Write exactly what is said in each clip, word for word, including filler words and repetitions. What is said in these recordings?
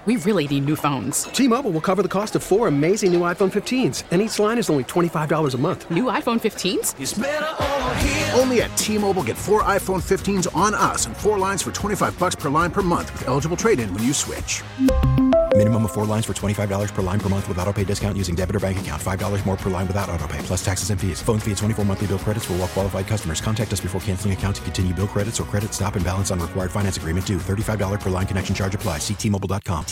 We really need new phones. T-Mobile will cover the cost of four amazing new iPhone fifteens, and each line is only twenty-five dollars a month. New iPhone fifteens? It's better over here. Only at T-Mobile, get four iPhone fifteens on us and four lines for twenty-five dollars per line per month with eligible trade-in when you switch. Minimum of four lines for twenty-five dollars per line per month with autopay discount using debit or bank account. five dollars more per line without autopay, plus taxes and fees. Phone fee at twenty-four monthly bill credits for well-qualified customers. Contact us before canceling account to continue bill credits or credit stop and balance on required finance agreement due. thirty-five dollars per line connection charge applies. See T Mobile dot com.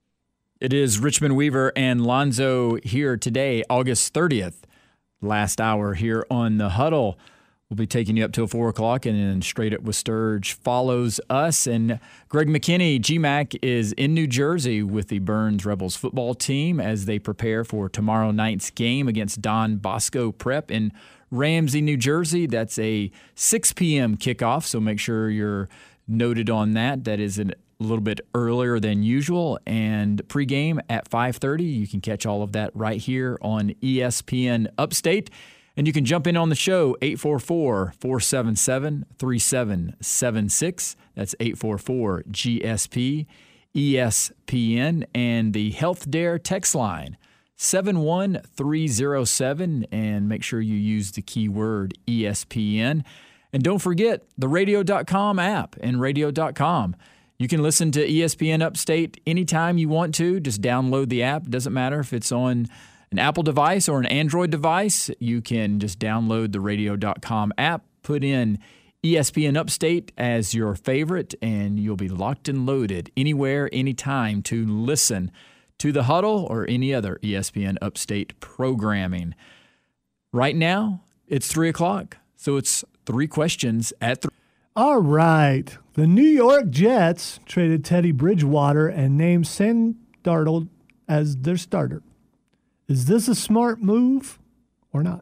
It is Richmond Weaver and Lonzo here today, August thirtieth. Last hour here on The Huddle. We'll be taking you up till four o'clock, and then Straight Up with Sturge follows us. And Greg McKinney, G MAC, is in New Jersey with the Burns Rebels football team as they prepare for tomorrow night's game against Don Bosco Prep in Ramsey, New Jersey. That's a six p.m. kickoff, so make sure you're noted on that. That is an a little bit earlier than usual, and pregame at five thirty. You can catch all of that right here on E S P N Upstate, and you can jump in on the show, eight four four, four seven seven, three seven seven six. That's eight four four G S P, E S P N, and the Health Dare text line, seven one three zero seven, and make sure you use the keyword E S P N. And don't forget the radio dot com app and radio dot com. You can listen to E S P N Upstate anytime you want to. Just download the app. Doesn't matter if it's on an Apple device or an Android device. You can just download the radio dot com app, put in E S P N Upstate as your favorite, and you'll be locked and loaded anywhere, anytime to listen to The Huddle or any other E S P N Upstate programming. Right now, it's three o'clock, so it's three questions at three. All right. The New York Jets traded Teddy Bridgewater and named Sam Darnold as their starter. Is this a smart move or not?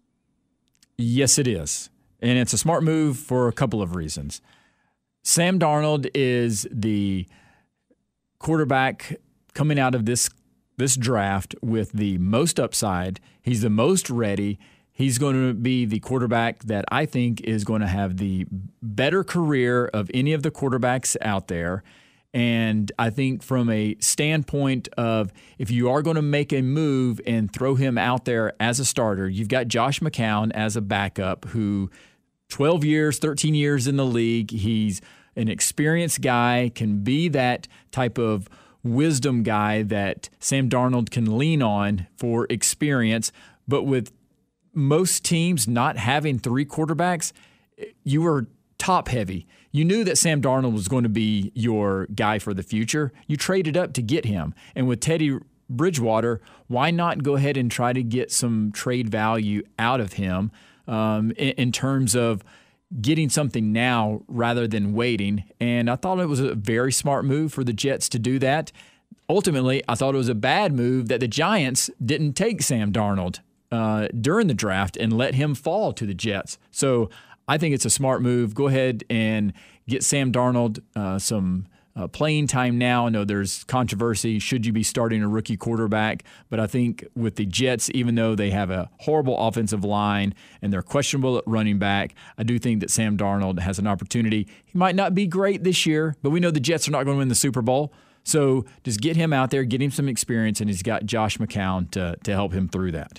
Yes, it is. And it's a smart move for a couple of reasons. Sam Darnold is the quarterback coming out of this this draft with the most upside. He's the most ready. He's going to be the quarterback that I think is going to have the better career of any of the quarterbacks out there. And I think from a standpoint of if you are going to make a move and throw him out there as a starter, you've got Josh McCown as a backup who twelve years, thirteen years in the league. He's an experienced guy, can be that type of wisdom guy that Sam Darnold can lean on for experience. But with most teams not having three quarterbacks, you were top heavy. You knew that Sam Darnold was going to be your guy for the future. You traded up to get him. And with Teddy Bridgewater, why not go ahead and try to get some trade value out of him um, in, in terms of getting something now rather than waiting? And I thought it was a very smart move for the Jets to do that. Ultimately, I thought it was a bad move that the Giants didn't take Sam Darnold Uh, during the draft and let him fall to the Jets. So I think it's a smart move. Go ahead and get Sam Darnold uh, some uh, playing time now. I know there's controversy. Should you be starting a rookie quarterback? But I think with the Jets, even though they have a horrible offensive line and they're questionable at running back, I do think that Sam Darnold has an opportunity. He might not be great this year, but we know the Jets are not going to win the Super Bowl. So just get him out there, get him some experience, and he's got Josh McCown to, to help him through that.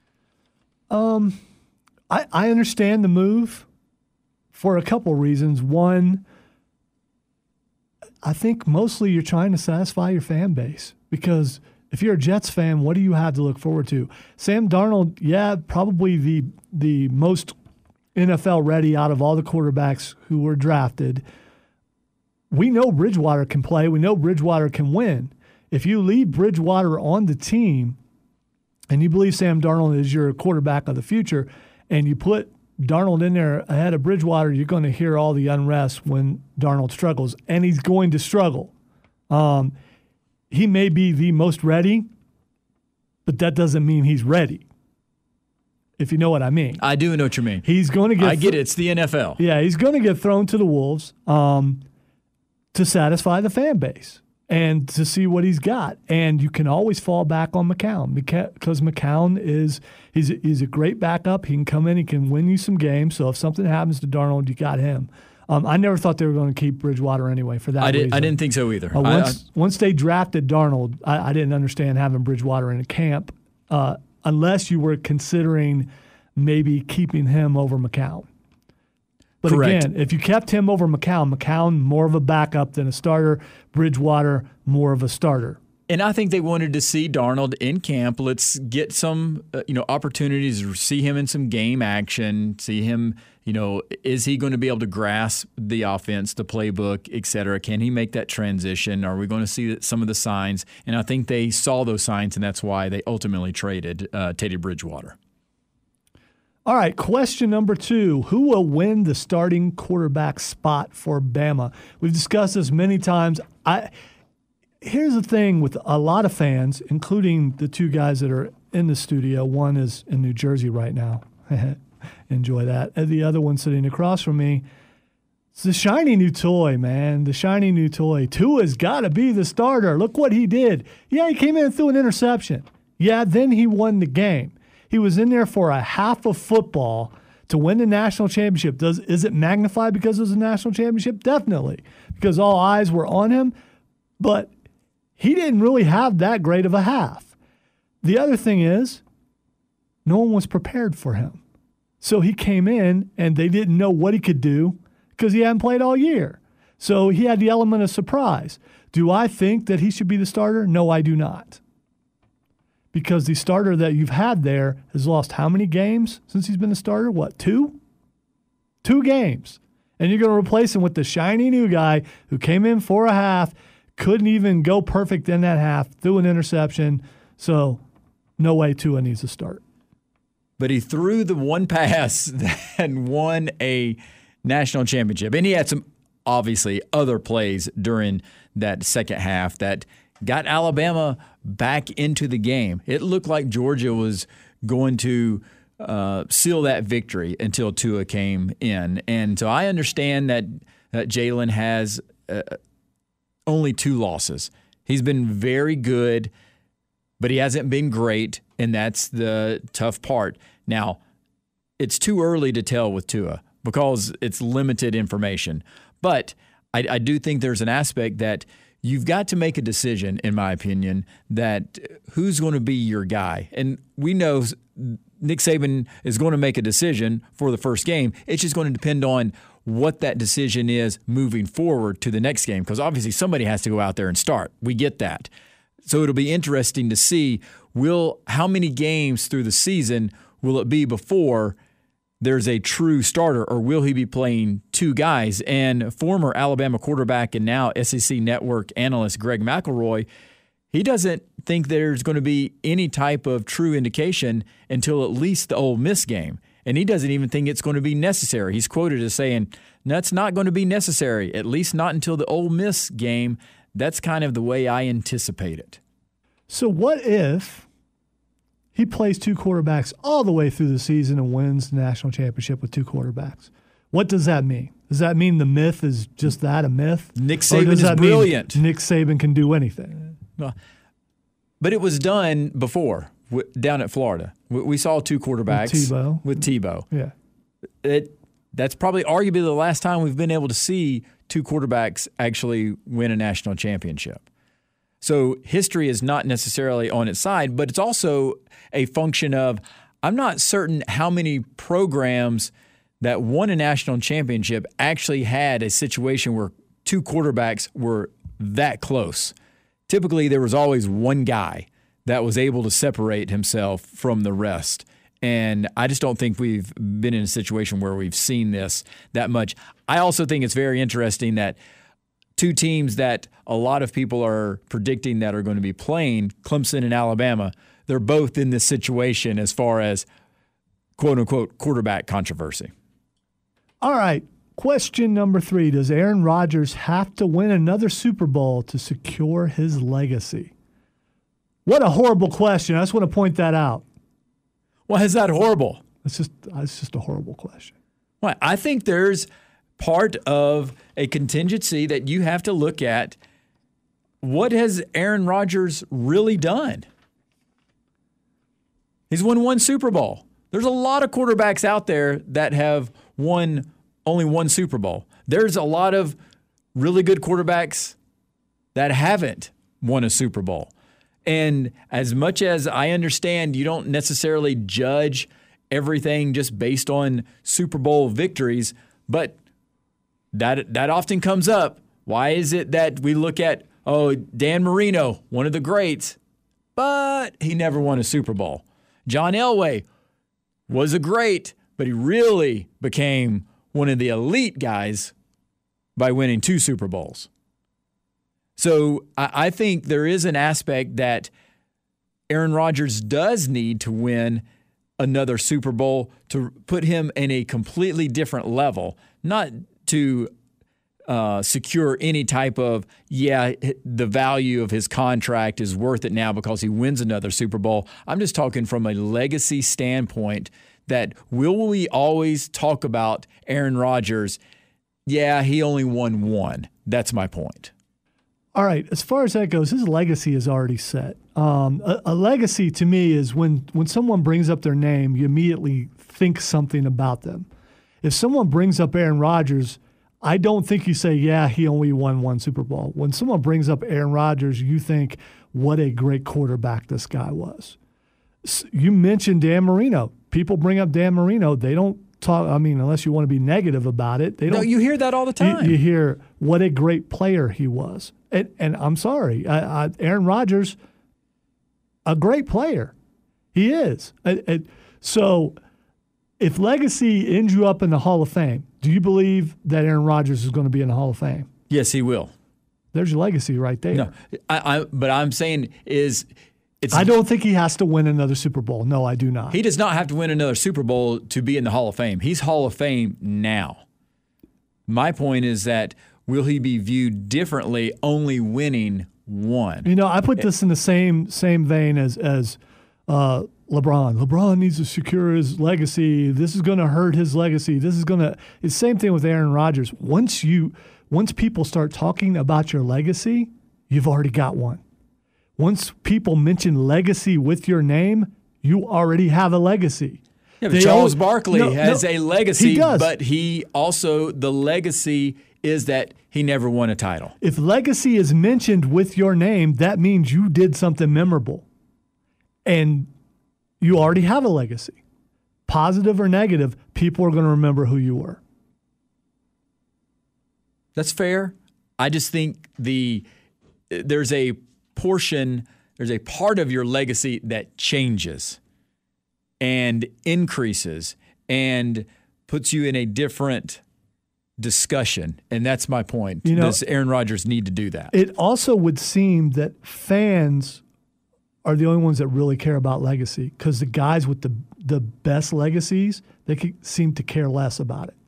Um, I, I understand the move for a couple reasons. One, I think mostly you're trying to satisfy your fan base because if you're a Jets fan, what do you have to look forward to? Sam Darnold, yeah, probably the the most N F L ready out of all the quarterbacks who were drafted. We know Bridgewater can play. We know Bridgewater can win. If you leave Bridgewater on the team and you believe Sam Darnold is your quarterback of the future, and you put Darnold in there ahead of Bridgewater, you're going to hear all the unrest when Darnold struggles, and he's going to struggle. Um, he may be the most ready, but that doesn't mean he's ready, if you know what I mean. I do know what you mean. He's going to get. I get it. It's the N F L. Yeah, he's going to get thrown to the wolves um, to satisfy the fan base and to see what he's got. And you can always fall back on McCown because McCown is he's, he's a great backup. He can come in, he can win you some games. So if something happens to Darnold, you got him. Um, I never thought they were going to keep Bridgewater anyway for that I, did, reason. I didn't think so either. Uh, once, I, I, once they drafted Darnold, I, I didn't understand having Bridgewater in a camp uh, unless you were considering maybe keeping him over McCown. But Correct. again, if you kept him over McCown, McCown more of a backup than a starter, Bridgewater more of a starter. And I think they wanted to see Darnold in camp. Let's get some, uh, you know, opportunities to see him in some game action, see him, you know, is he going to be able to grasp the offense, the playbook, et cetera? Can he make that transition? Are we going to see some of the signs? And I think they saw those signs, and that's why they ultimately traded uh, Teddy Bridgewater. All right, question number two. Who will win the starting quarterback spot for Bama? We've discussed this many times. I Here's the thing with a lot of fans, including the two guys that are in the studio. One is in New Jersey right now. Enjoy that. And the other one sitting across from me. It's the shiny new toy, man. The shiny new toy. Tua's got to be the starter. Look what he did. Yeah, he came in and threw an interception. Yeah, then he won the game. He was in there for a half of football to win the national championship. Does Is it magnified because it was a national championship? Definitely, because all eyes were on him. But he didn't really have that great of a half. The other thing is, no one was prepared for him. So he came in, and they didn't know what he could do because he hadn't played all year. So he had the element of surprise. Do I think that he should be the starter? No, I do not. Because the starter that you've had there has lost how many games since he's been the starter? What, two? Two games. And you're going to replace him with the shiny new guy who came in for a half, couldn't even go perfect in that half, threw an interception. So no way Tua needs to start. But he threw the one pass that won a national championship. And he had some, obviously, other plays during that second half that got Alabama back into the game. It looked like Georgia was going to uh, seal that victory until Tua came in. And so I understand that, that Jalen has uh, only two losses. He's been very good, but he hasn't been great, and that's the tough part. Now, it's too early to tell with Tua because it's limited information. But I, I do think there's an aspect that you've got to make a decision, in my opinion, that who's going to be your guy. And we know Nick Saban is going to make a decision for the first game. It's just going to depend on what that decision is moving forward to the next game, because obviously somebody has to go out there and start. We get that. So it'll be interesting to see will how many games through the season will it be before there's a true starter, or will he be playing two guys? And former Alabama quarterback and now S E C Network analyst Greg McElroy, he doesn't think there's going to be any type of true indication until at least the Ole Miss game. And he doesn't even think it's going to be necessary. He's quoted as saying, that's not going to be necessary, at least not until the Ole Miss game. That's kind of the way I anticipate it. So what if he plays two quarterbacks all the way through the season and wins the national championship with two quarterbacks? What does that mean? Does that mean the myth is just that, a myth? Nick Saban is brilliant. Nick Saban can do anything. Well, but it was done before down at Florida. We saw two quarterbacks. With Tebow. With Tebow. Yeah. It, that's probably arguably the last time we've been able to see two quarterbacks actually win a national championship. So history is not necessarily on its side, but it's also a function of I'm not certain how many programs that won a national championship actually had a situation where two quarterbacks were that close. Typically, there was always one guy that was able to separate himself from the rest. And I just don't think we've been in a situation where we've seen this that much. I also think it's very interesting that two teams that a lot of people are predicting that are going to be playing, Clemson and Alabama, they're both in this situation as far as quote-unquote quarterback controversy. All right, question number three. Does Aaron Rodgers have to win another Super Bowl to secure his legacy? What a horrible question. I just want to point that out. Why is that horrible? It's just it's just a horrible question. Well, I think there's part of a contingency that you have to look at. What has Aaron Rodgers really done? He's won one Super Bowl. There's a lot of quarterbacks out there that have won only one Super Bowl. There's a lot of really good quarterbacks that haven't won a Super Bowl. And as much as I understand you don't necessarily judge everything just based on Super Bowl victories, but that that often comes up. Why is it that we look at, oh, Dan Marino, one of the greats, but he never won a Super Bowl? John Elway was a great, but he really became one of the elite guys by winning two Super Bowls. So I think there is an aspect that Aaron Rodgers does need to win another Super Bowl to put him in a completely different level, not to uh, secure any type of, yeah, the value of his contract is worth it now because he wins another Super Bowl. I'm just talking from a legacy standpoint that will we always talk about Aaron Rodgers? Yeah, he only won one. That's my point. All right, as far as that goes, his legacy is already set. Um, a, a legacy to me is when, when someone brings up their name, you immediately think something about them. If someone brings up Aaron Rodgers, I don't think you say, yeah, he only won one Super Bowl. When someone brings up Aaron Rodgers, you think, what a great quarterback this guy was. You mentioned Dan Marino. People bring up Dan Marino. They don't talk, I mean, unless you want to be negative about it. They don't. No, you hear that all the time. You, you hear what a great player he was. And, and I'm sorry, I, I, Aaron Rodgers, a great player. He is. I, I, so if legacy ends you up in the Hall of Fame, do you believe that Aaron Rodgers is going to be in the Hall of Fame? Yes, he will. There's your legacy right there. No, I, I, but I'm saying is it's. I don't think he has to win another Super Bowl. No, I do not. He does not have to win another Super Bowl to be in the Hall of Fame. He's Hall of Fame now. My point is that will he be viewed differently only winning one? You know, I put this in the same same vein as as uh, LeBron. LeBron needs to secure his legacy. This is going to hurt his legacy. This is going to. It's the same thing with Aaron Rodgers. Once you, once people start talking about your legacy, you've already got one. Once people mention legacy with your name, you already have a legacy. Yeah, but Charles Barkley no, has no, a legacy, he does. But he also, the legacy is that he never won a title. If legacy is mentioned with your name, that means you did something memorable. And you already have a legacy. Positive or negative, people are going to remember who you were. That's fair. I just think the there's a portion, there's a part of your legacy that changes and increases and puts you in a different discussion. And that's my point. You know, does Aaron Rodgers need to do that? It also would seem that fans are the only ones that really care about legacy, because the guys with the the best legacies, they could, seem to care less about it.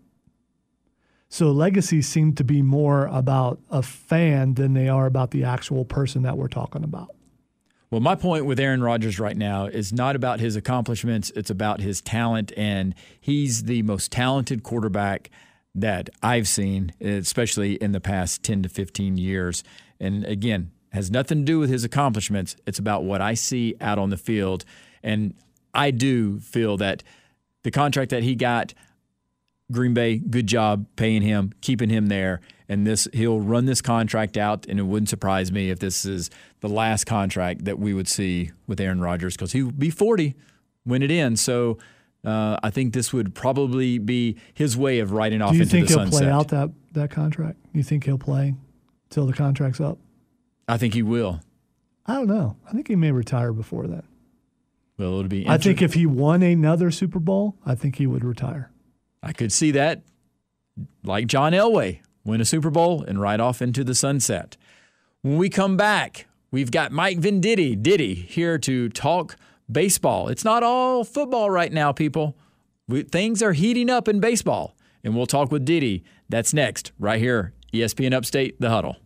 So legacies seem to be more about a fan than they are about the actual person that we're talking about. Well, my point with Aaron Rodgers right now is not about his accomplishments. It's about his talent, and he's the most talented quarterback that I've seen, especially in the past ten to fifteen years. And again, has nothing to do with his accomplishments. It's about what I see out on the field. And I do feel that the contract that he got, Green Bay, good job paying him, keeping him there. And this he'll run this contract out, and it wouldn't surprise me if this is the last contract that we would see with Aaron Rodgers, because he would be forty when it ends. So uh, I think this would probably be his way of riding off into the sunset. Do you think he'll play out that, that contract? You think he'll play till the contract's up? I think he will. I don't know. I think he may retire before that. Well, it'll be. I think if he won another Super Bowl, I think he would retire. I could see that, like John Elway, win a Super Bowl and ride off into the sunset. When we come back, we've got Mike Venditti, Diddy, here to talk baseball. It's not all football right now, people. We, things are heating up in baseball, and we'll talk with Diddy. That's next, right here, E S P N Upstate, The Huddle.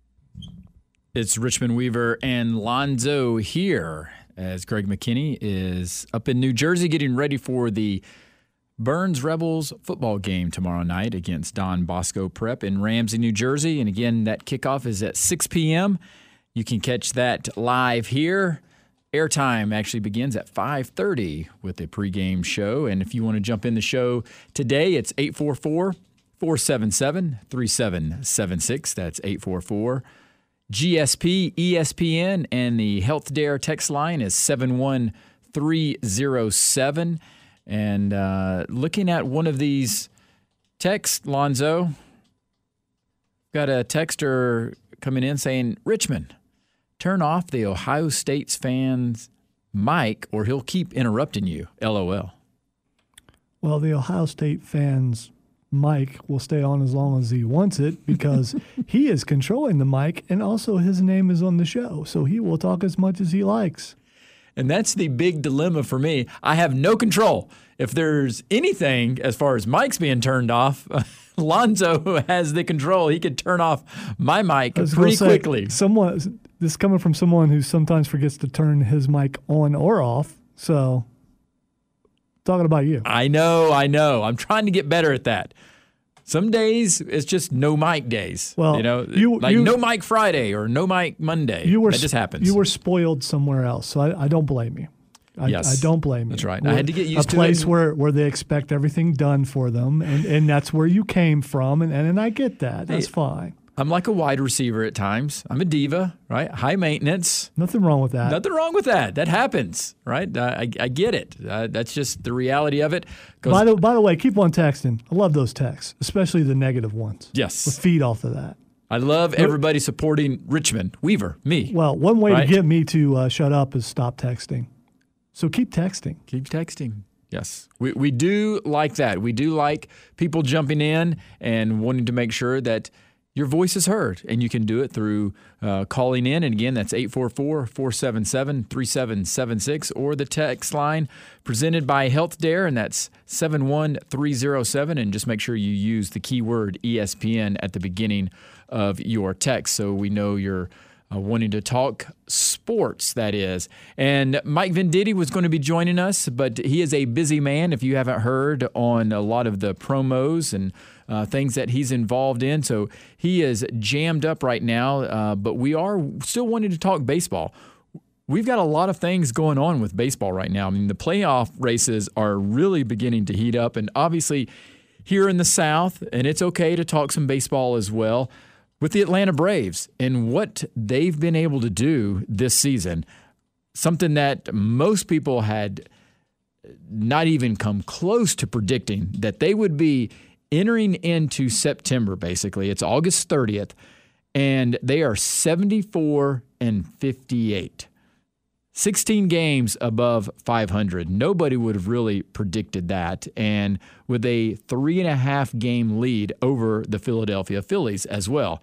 It's Richmond Weaver and Lonzo here as Greg McKinney is up in New Jersey getting ready for the Burns Rebels football game tomorrow night against Don Bosco Prep in Ramsey, New Jersey. And again, that kickoff is at six p.m. You can catch that live here. Airtime actually begins at five thirty with a pregame show. And if you want to jump in the show today, it's eight four four, four seven seven, three seven seven six. That's eight four four G S P E S P N. And the Health Dare text line is seven one three zero seven. And uh, looking at one of these texts, Lonzo, got a texter coming in saying, Richmond, turn off the Ohio State's fans' mic or he'll keep interrupting you. L O L. Well, the Ohio State fans' mic will stay on as long as he wants it because he is controlling the mic and also his name is on the show. So he will talk as much as he likes. And that's the big dilemma for me. I have no control. If there's anything as far as mics being turned off, Lonzo has the control. He could turn off my mic pretty say, quickly. Someone, this is coming from someone who sometimes forgets to turn his mic on or off. So, talking about you. I know, I know. I'm trying to get better at that. Some days it's just no mic days. Well, you know, you, like you, no mic Friday or no mic Monday. You were, that just happens. You were spoiled somewhere else, so I, I don't blame you. I, yes, I don't blame you. That's right. We're, I had to get used to it. A place where, where they expect everything done for them, and, and that's where you came from, and, and, and I get that. That's hey, fine. I'm like a wide receiver at times. I'm a diva, right? High maintenance. Nothing wrong with that. Nothing wrong with that. That happens, right? I, I get it. Uh, that's just the reality of it. By the, by the way, keep on texting. I love those texts, especially the negative ones. Yes. We feed off of that. I love everybody supporting Richmond, Weaver, me. Well, one way right? to get me to uh, shut up is stop texting. So keep texting. Keep texting. Yes. We we do like that. We do like people jumping in and wanting to make sure that your voice is heard. And you can do it through uh, calling in. And again, that's eight four four, four seven seven, three seven seven six or the text line presented by Health Dare, and that's seven one three zero seven. And just make sure you use the keyword E S P N at the beginning of your text so we know you're Uh, wanting to talk sports, that is. And Mike Venditti was going to be joining us, but he is a busy man, if you haven't heard, on a lot of the promos and uh, things that he's involved in. So he is jammed up right now, uh, but we are still wanting to talk baseball. We've got a lot of things going on with baseball right now. I mean, the playoff races are really beginning to heat up, and obviously here in the South, and it's okay to talk some baseball as well, with the Atlanta Braves and what they've been able to do this season, something that most people had not even come close to predicting, that they would be entering into September, basically. It's August thirtieth, and they are seventy-four and fifty-eight. sixteen games above five hundred. Nobody would have really predicted that. And with a three and a half game lead over the Philadelphia Phillies as well.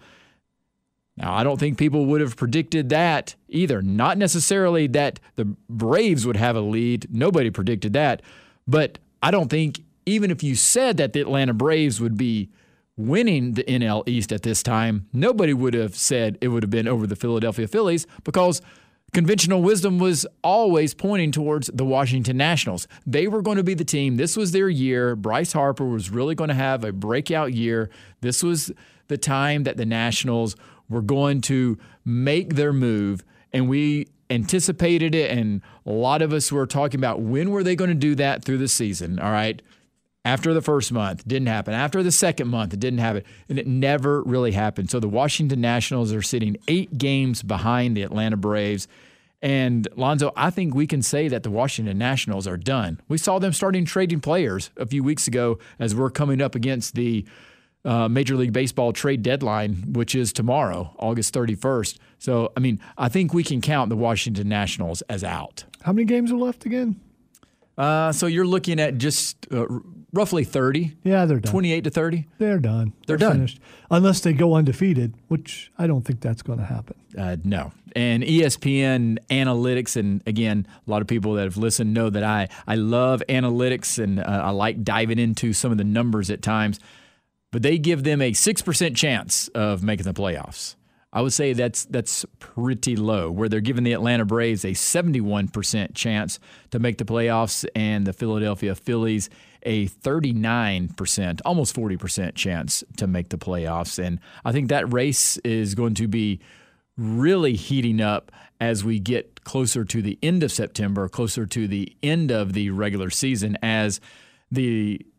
Now, I don't think people would have predicted that either. Not necessarily that the Braves would have a lead. Nobody predicted that. But I don't think even if you said that the Atlanta Braves would be winning the N L East at this time, nobody would have said it would have been over the Philadelphia Phillies, because conventional wisdom was always pointing towards the Washington Nationals. They were going to be the team. This was their year. Bryce Harper was really going to have a breakout year. This was the time that the Nationals were going to make their move, and we anticipated it, and a lot of us were talking about when were they going to do that through the season, all right? After the first month, didn't happen. After the second month, it didn't happen. And it never really happened. So the Washington Nationals are sitting eight games behind the Atlanta Braves. And, Lonzo, I think we can say that the Washington Nationals are done. We saw them starting trading players a few weeks ago as we're coming up against the uh, Major League Baseball trade deadline, which is tomorrow, August thirty-first. So, I mean, I think we can count the Washington Nationals as out. How many games are left again? Uh, so you're looking at just uh, roughly thirty. Yeah, they're done. twenty-eight to thirty. They're done. They're, they're done. Finished. Unless they go undefeated, which I don't think that's going to happen. Uh, no. And E S P N analytics, and again, a lot of people that have listened know that I, I love analytics, and uh, I like diving into some of the numbers at times. But they give them a six percent chance of making the playoffs. I would say that's that's pretty low, where they're giving the Atlanta Braves a seventy-one percent chance to make the playoffs and the Philadelphia Phillies a thirty-nine percent, almost forty percent chance to make the playoffs. And I think that race is going to be really heating up as we get closer to the end of September, closer to the end of the regular season, as the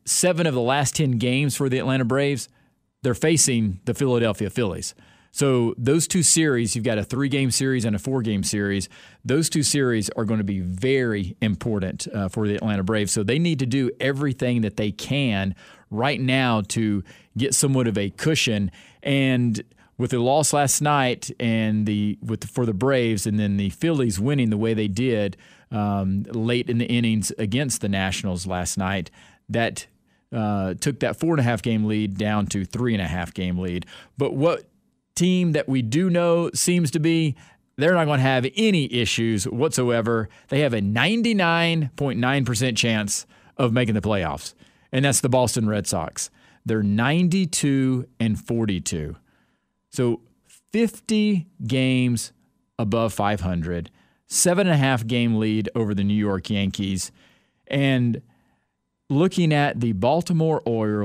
seven of the last ten games for the Atlanta Braves, they're facing the Philadelphia Phillies. So those two series, you've got a three-game series and a four-game series. Those two series are going to be very important uh, for the Atlanta Braves. So they need to do everything that they can right now to get somewhat of a cushion. And with the loss last night and the with the, for the Braves, and then the Phillies winning the way they did um, late in the innings against the Nationals last night, that uh, took that four and a half game lead down to three and a half game lead. But what team that we do know seems to be, they're not going to have any issues whatsoever. They have a ninety-nine point nine percent chance of making the playoffs, and that's the Boston Red Sox. They're ninety-two and forty-two. So fifty games above five hundred, seven and a half game lead over the New York Yankees. And looking at the Baltimore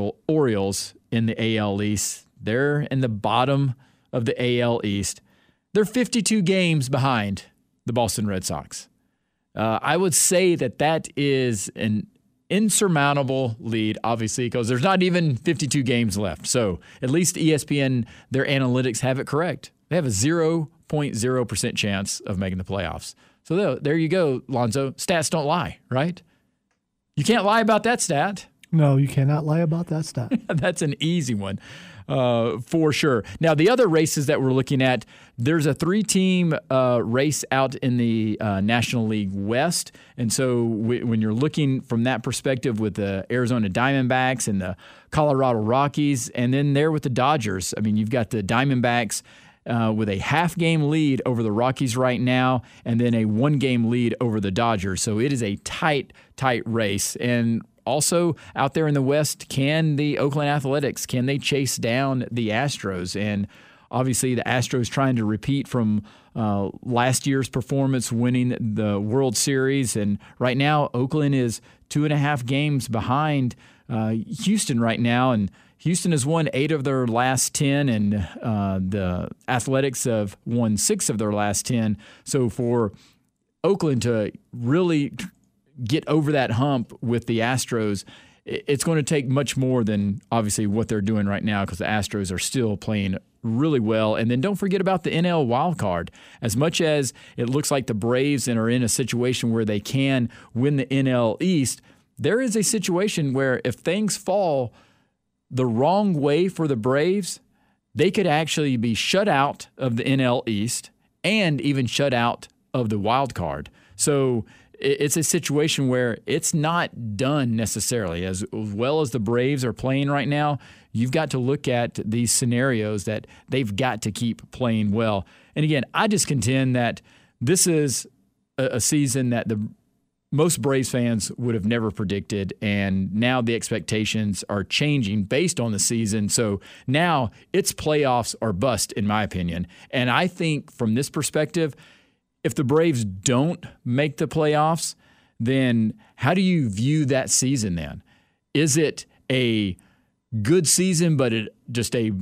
Orioles in the A L East, they're in the bottom of the A L East. They're fifty-two games behind the Boston Red Sox. Uh, I would say that that is an insurmountable lead, obviously, because there's not even fifty-two games left. So at least E S P N, their analytics have it correct. They have a zero point zero percent chance of making the playoffs. So there you go, Lonzo. Stats don't lie, right? You can't lie about that stat. No, you cannot lie about that stat. That's an easy one. Uh, for sure. Now, the other races that we're looking at, there's a three-team uh, race out in the uh, National League West. And so w- when you're looking from that perspective with the Arizona Diamondbacks and the Colorado Rockies, and then there with the Dodgers, I mean, you've got the Diamondbacks uh, with a half-game lead over the Rockies right now, and then a one-game lead over the Dodgers. So it is a tight, tight race. And also, out there in the West, can the Oakland Athletics, can they chase down the Astros? And obviously the Astros trying to repeat from uh, last year's performance, winning the World Series. And right now, Oakland is two and a half games behind uh, Houston right now. And Houston has won eight of their last ten, and uh, the Athletics have won six of their last ten. So for Oakland to really get over that hump with the Astros, it's going to take much more than obviously what they're doing right now, because the Astros are still playing really well. And then don't forget about the N L wild card. As much as it looks like the Braves are in a situation where they can win the N L East, there is a situation where if things fall the wrong way for the Braves, they could actually be shut out of the N L East and even shut out of the wild card. So it's a situation where it's not done necessarily. As well as the Braves are playing right now, you've got to look at these scenarios that they've got to keep playing well. And again, I just contend that this is a, a season that the most Braves fans would have never predicted, and now the expectations are changing based on the season. So now it's playoffs or bust, in my opinion. And I think from this perspective, if the Braves don't make the playoffs, then how do you view that season then? Is it a good season but it, just a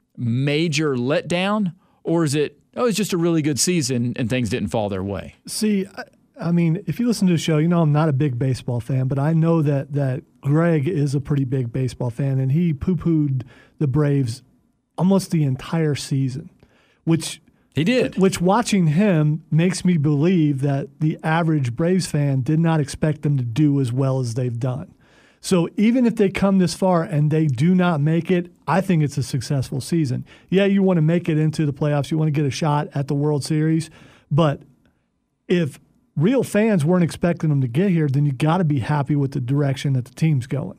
major letdown? Or is it, oh, it's just a really good season and things didn't fall their way? See, I, I mean, if you listen to the show, you know I'm not a big baseball fan, but I know that, that Greg is a pretty big baseball fan, and he poo-pooed the Braves almost the entire season, which – He did. Which, watching him, makes me believe that the average Braves fan did not expect them to do as well as they've done. So even if they come this far and they do not make it, I think it's a successful season. Yeah, you want to make it into the playoffs. You want to get a shot at the World Series. But if real fans weren't expecting them to get here, then you got to be happy with the direction that the team's going.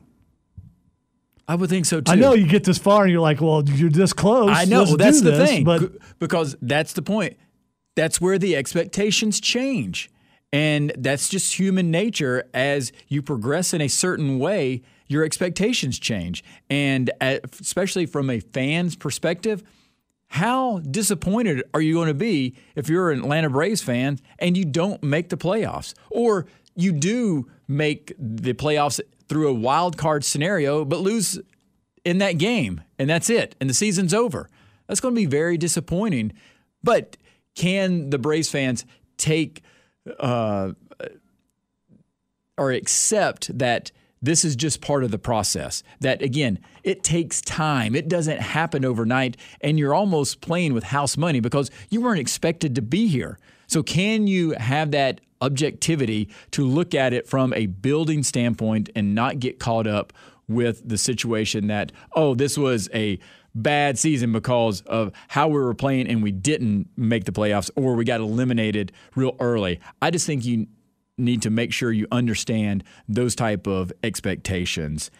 I would think so, too. I know you get this far and you're like, well, you're this close. I know. Let's That's do the this. thing. But because that's the point. That's where the expectations change. And that's just human nature. As you progress in a certain way, your expectations change. And especially from a fan's perspective, how disappointed are you going to be if you're an Atlanta Braves fan and you don't make the playoffs? Or you do make the playoffs through a wild card scenario, but lose in that game, and that's it, and the season's over. That's going to be very disappointing. But can the Braves fans take uh, or accept that This is just part of the process. That, again, it takes time. It doesn't happen overnight, and you're almost playing with house money because you weren't expected to be here. So can you have that objectivity to look at it from a building standpoint and not get caught up with the situation that, oh, this was a bad season because of how we were playing and we didn't make the playoffs or we got eliminated real early. I just think you need to make sure you understand those type of expectations.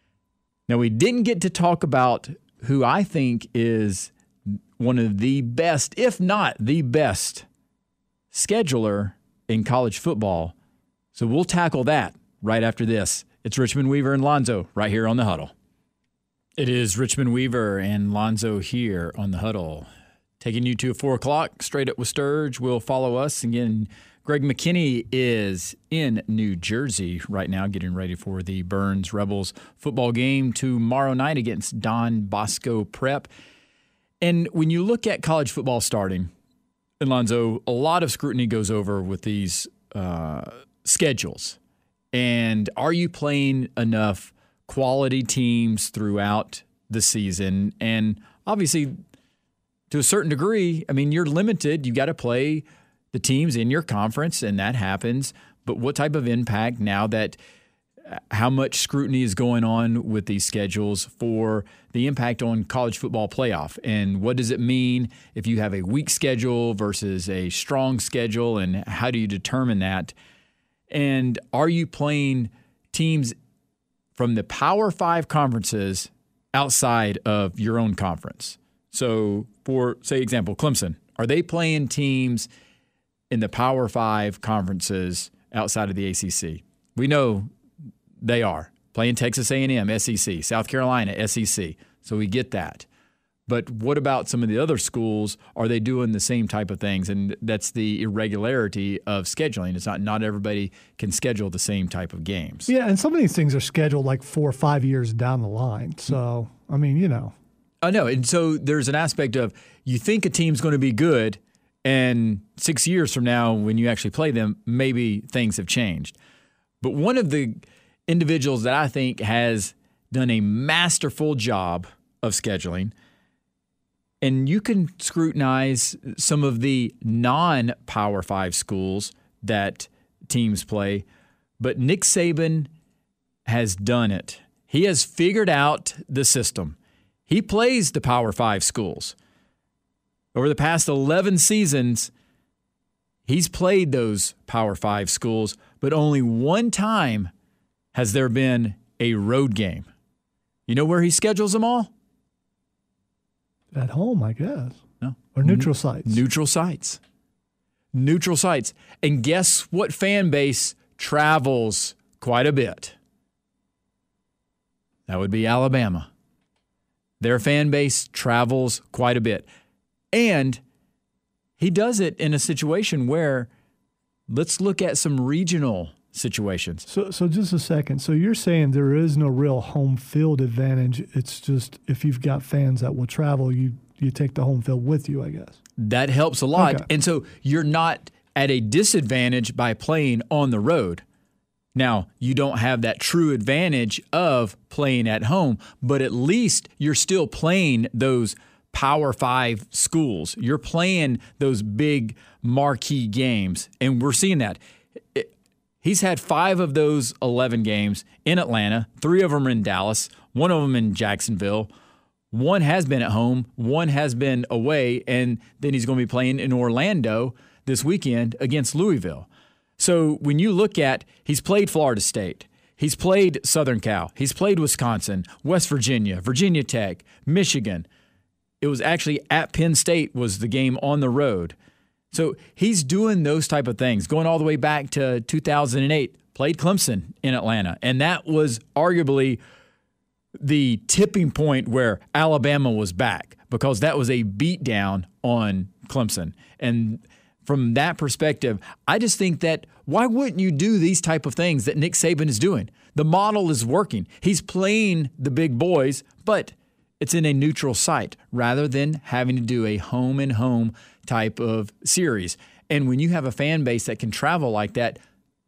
Now, we didn't get to talk about who I think is one of the best, if not the best, scheduler in college football. So we'll tackle that right after this. It's Richmond Weaver and Lonzo right here on The Huddle. It is Richmond Weaver and Lonzo here on The Huddle. Taking you to four o'clock, Straight Up with Sturge will follow us. Again, Greg McKinney is in New Jersey right now getting ready for the Burns Rebels football game tomorrow night against Don Bosco Prep. And when you look at college football starting, and Lonzo, a lot of scrutiny goes over with these uh, schedules. And are you playing enough quality teams throughout the season? And obviously, to a certain degree, I mean, you're limited. You got to play the teams in your conference, and that happens. But what type of impact now that how much scrutiny is going on with these schedules for the impact on college football playoff? And what does it mean if you have a weak schedule versus a strong schedule, and how do you determine that? And are you playing teams from the Power Five conferences outside of your own conference? So for, say, example, Clemson, are they playing teams in the Power Five conferences outside of the A C C? We know they are. Playing Texas A and M, S E C, South Carolina, S E C. So we get that. But what about some of the other schools? Are they doing the same type of things? And that's the irregularity of scheduling. It's not not everybody can schedule the same type of games. Yeah, and some of these things are scheduled like four or five years down the line. So, I mean, you know. I know. And so there's an aspect of you think a team's going to be good, and six years from now when you actually play them, maybe things have changed. But one of the individuals that I think has done a masterful job of scheduling, and you can scrutinize some of the non-Power Five schools that teams play, but Nick Saban has done it. He has figured out the system. He plays the Power Five schools. Over the past eleven seasons, he's played those Power Five schools, but only one time has there been a road game. You know where he schedules them all? At home, I guess. No. Or neutral sites. Neutral sites. Neutral sites. And guess what fan base travels quite a bit? That would be Alabama. Their fan base travels quite a bit. And he does it in a situation where, let's look at some regional situations. So, so just a second. So you're saying there is no real home field advantage. It's just if you've got fans that will travel, you you take the home field with you, I guess. That helps a lot. Okay. And so you're not at a disadvantage by playing on the road. Now, you don't have that true advantage of playing at home, but at least you're still playing those Power Five schools. You're playing those big marquee games, and we're seeing that. It, he's had five of those eleven games in Atlanta, three of them in Dallas, one of them in Jacksonville. One has been at home, one has been away, and then he's going to be playing in Orlando this weekend against Louisville. So when you look at, he's played Florida State, he's played Southern Cal, he's played Wisconsin, West Virginia, Virginia Tech, Michigan. It was actually at Penn State was the game on the road. So he's doing those type of things, going all the way back to two thousand eight, played Clemson in Atlanta, and that was arguably the tipping point where Alabama was back because that was a beatdown on Clemson. And from that perspective, I just think that why wouldn't you do these type of things that Nick Saban is doing? The model is working. He's playing the big boys, but it's in a neutral site rather than having to do a home-and-home type of series. And when you have a fan base that can travel like that,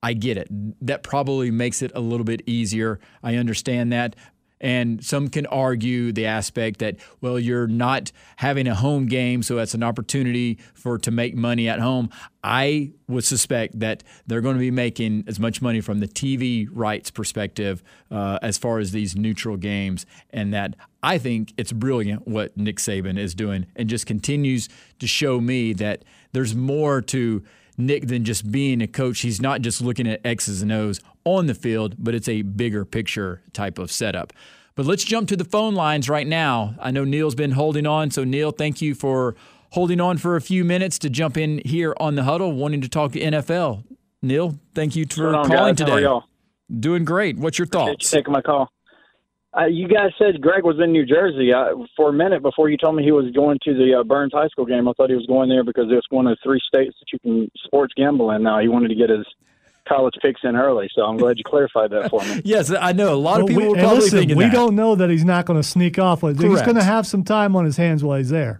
I get it. That probably makes it a little bit easier. I understand that. And some can argue the aspect that, well, you're not having a home game, so that's an opportunity for to make money at home. I would suspect that they're going to be making as much money from the T V rights perspective uh, as far as these neutral games, and that I think it's brilliant what Nick Saban is doing and just continues to show me that there's more to Nick than just being a coach. He's not just looking at X's and O's on the field, but it's a bigger picture type of setup. But let's jump to the phone lines right now. I know Neil's been holding on, so Neil, thank you for holding on for a few minutes to jump in here on the huddle, wanting to talk N F L. Neil, thank you for on, calling guys? today. How are y'all? Doing great. What's your Appreciate thoughts? you taking my call. Uh, you guys said Greg was in New Jersey. I, for a minute before you told me he was going to the uh, Burns High School game, I thought he was going there because it's one of three states that you can sports gamble in now. He wanted to get his college picks in early, so I'm glad you clarified that for me. Yes, I know. A lot of Well, people we, were and probably listen, thinking we that. don't know that he's not going to sneak off. He's Correct. going to have some time on his hands while he's there.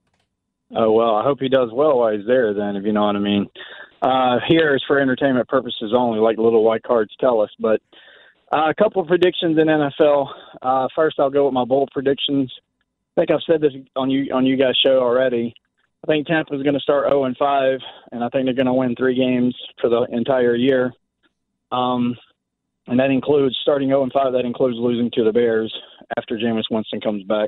Oh, well, I hope he does well while he's there then, if you know what I mean. Uh, here is for entertainment purposes only, like the little white cards tell us. But uh, a couple of predictions in N F L. Uh, first, I'll go with my bold predictions. I think I've said this on you on you guys' show already. I think Tampa's going to start oh and five, and I think they're going to win three games for the entire year. Um, and that includes starting oh and five. That includes losing to the Bears after Jameis Winston comes back.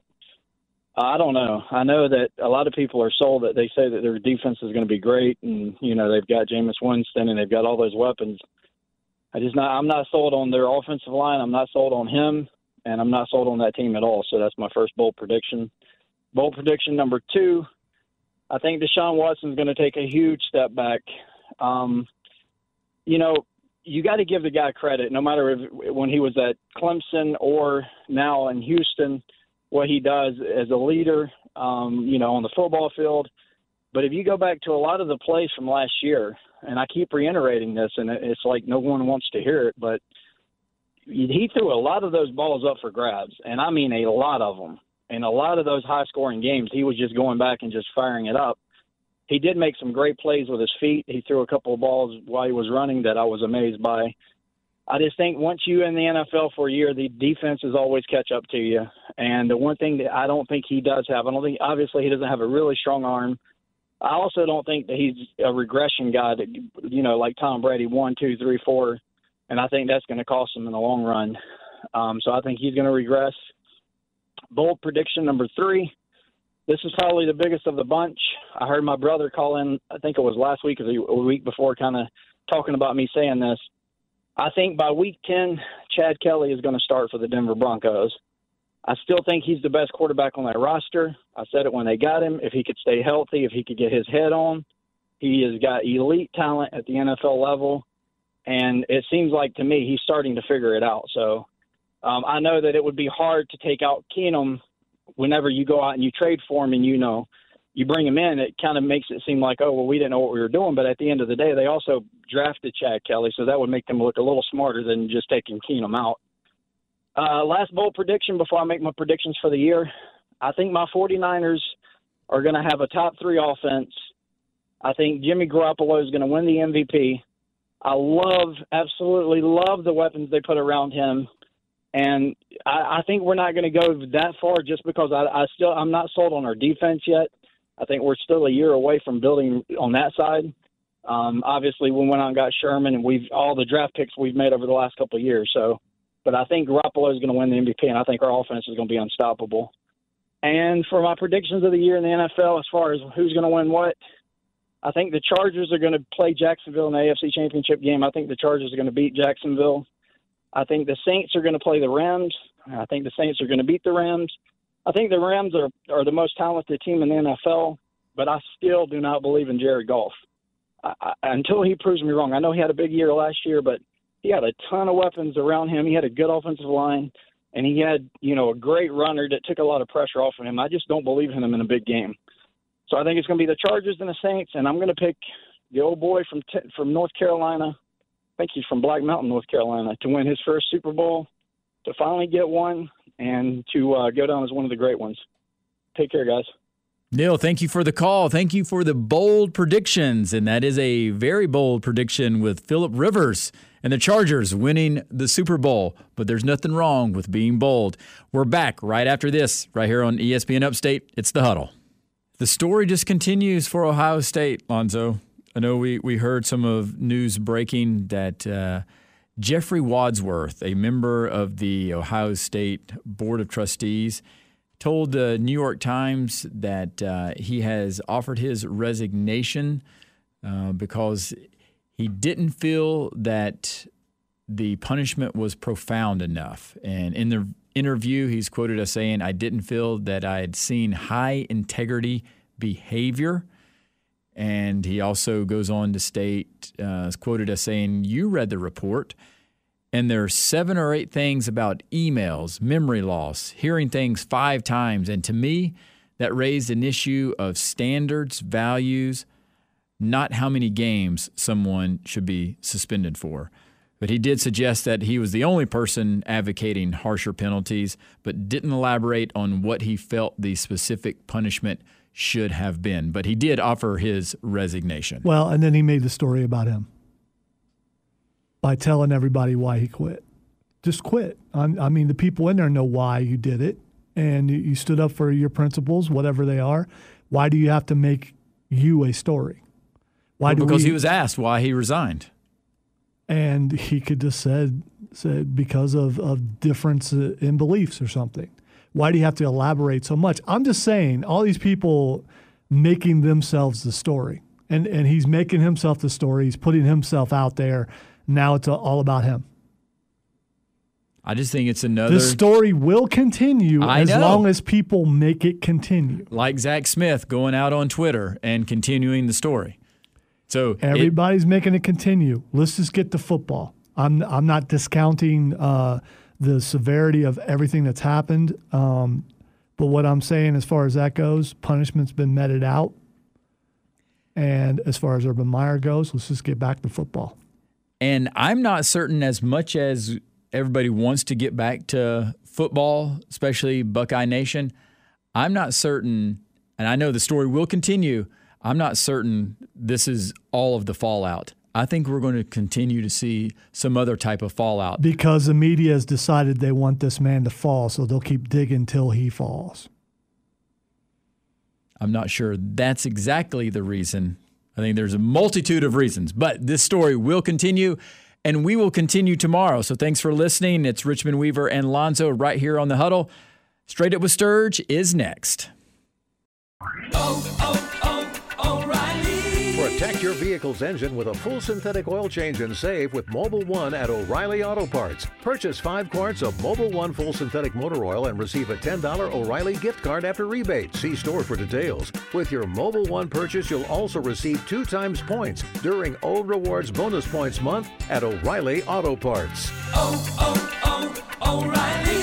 I don't know. I know that a lot of people are sold that they say that their defense is going to be great, and you know they've got Jameis Winston and they've got all those weapons. I just not. I'm not sold on their offensive line. I'm not sold on him, and I'm not sold on that team at all. So that's my first bold prediction. Bold prediction number two. I think Deshaun Watson's going to take a huge step back. Um, you know, you got to give the guy credit, no matter if, when he was at Clemson or now in Houston, what he does as a leader, um, you know, on the football field. But if you go back to a lot of the plays from last year, and I keep reiterating this, and it's like no one wants to hear it, but he threw a lot of those balls up for grabs, and I mean a lot of them. In a lot of those high-scoring games, he was just going back and just firing it up. He did make some great plays with his feet. He threw a couple of balls while he was running that I was amazed by. I just think once you're in the N F L for a year, the defenses always catch up to you. And the one thing that I don't think he does have, I don't think, obviously he doesn't have a really strong arm. I also don't think that he's a regression guy that, you know, like Tom Brady, one, two, three, four. And I think that's going to cost him in the long run. Um, so I think he's going to regress. Bold prediction number three. This is probably the biggest of the bunch. I heard my brother call in, I think it was last week or the week before, kind of talking about me saying this. I think by week ten, Chad Kelly is going to start for the Denver Broncos. I still think he's the best quarterback on that roster. I said it when they got him. If he could stay healthy, if he could get his head on, he has got elite talent at the N F L level. And it seems like to me he's starting to figure it out. So um, I know that it would be hard to take out Keenum whenever you go out and you trade for him and, you know, you bring him in. It kind of makes it seem like, oh, well, we didn't know what we were doing. But at the end of the day, they also drafted Chad Kelly, so that would make them look a little smarter than just taking Keenum out. Uh, last bold prediction before I make my predictions for the year. I think my 49ers are going to have a top three offense. I think Jimmy Garoppolo is going to win the M V P. I love, absolutely love the weapons they put around him. And I, I think we're not going to go that far just because I, I still, I'm not sold on our defense yet. I think we're still a year away from building on that side. Um, obviously, we went out and got Sherman, and we've all the draft picks we've made over the last couple of years. So, but I think Garoppolo is going to win the M V P, and I think our offense is going to be unstoppable. And for my predictions of the year in the N F L, as far as who's going to win what, I think the Chargers are going to play Jacksonville in the A F C Championship game. I think the Chargers are going to beat Jacksonville. I think the Saints are going to play the Rams. I think the Saints are going to beat the Rams. I think the Rams are, are the most talented team in the N F L, but I still do not believe in Jared Goff. I, I, until he proves me wrong. I know he had a big year last year, but he had a ton of weapons around him. He had a good offensive line, and he had, you know, a great runner that took a lot of pressure off of him. I just don't believe in him in a big game. So I think it's going to be the Chargers and the Saints, and I'm going to pick the old boy from t- from North Carolina. I think he's from Black Mountain, North Carolina, to win his first Super Bowl, to finally get one, and to uh, go down as one of the great ones. Take care, guys. Neil, thank you for the call. Thank you for the bold predictions. And that is a very bold prediction with Phillip Rivers and the Chargers winning the Super Bowl. But there's nothing wrong with being bold. We're back right after this, right here on E S P N Upstate. It's The Huddle. The story just continues for Ohio State, Lonzo. I know we, we heard some of news breaking that uh, Jeffrey Wadsworth, a member of the Ohio State Board of Trustees, told the New York Times that uh, he has offered his resignation uh, because he didn't feel that the punishment was profound enough. And in the interview, he's quoted as saying, "I didn't feel that I had seen high integrity behavior." And he also goes on to state, uh, is quoted as saying, "You read the report, and there are seven or eight things about emails, memory loss, hearing things five times. And to me, that raised an issue of standards, values, not how many games someone should be suspended for." But he did suggest that he was the only person advocating harsher penalties, but didn't elaborate on what he felt the specific punishment should have been. But he did offer his resignation. Well, and then he made the story about him by telling everybody why he quit. Just quit. I, I mean, the people in there know why you did it, and you, you stood up for your principles, whatever they are. Why do you have to make you a story? Why well, do because we, he was asked why he resigned. And he could just said, said because of, of difference in beliefs or something. Why do you have to elaborate so much? I'm just saying, all these people making themselves the story. And, and he's making himself the story. He's putting himself out there. Now it's all about him. I just think it's another... The story will continue I as know. long as people make it continue. Like Zach Smith going out on Twitter and continuing the story. So everybody's it, making it continue. Let's just get to football. I'm I'm not discounting uh, the severity of everything that's happened, um, but what I'm saying as far as that goes, punishment's been meted out. And as far as Urban Meyer goes, let's just get back to football. And I'm not certain, as much as everybody wants to get back to football, especially Buckeye Nation, I'm not certain, and I know the story will continue, I'm not certain this is all of the fallout. I think we're going to continue to see some other type of fallout. Because the media has decided they want this man to fall, so they'll keep digging till he falls. I'm not sure that's exactly the reason. I think there's a multitude of reasons, but this story will continue, and we will continue tomorrow. So thanks for listening. It's Richmond Weaver and Lonzo right here on The Huddle. Straight Up with Sturge is next. Oh, oh, oh, O'Reilly. Protect your vehicle's engine with a full synthetic oil change and save with Mobil one at O'Reilly Auto Parts. Purchase five quarts of Mobil one full synthetic motor oil and receive a ten dollars O'Reilly gift card after rebate. See store for details. With your Mobil one purchase, you'll also receive two times points during O Rewards Bonus Points Month at O'Reilly Auto Parts. Oh, oh, oh, O'Reilly.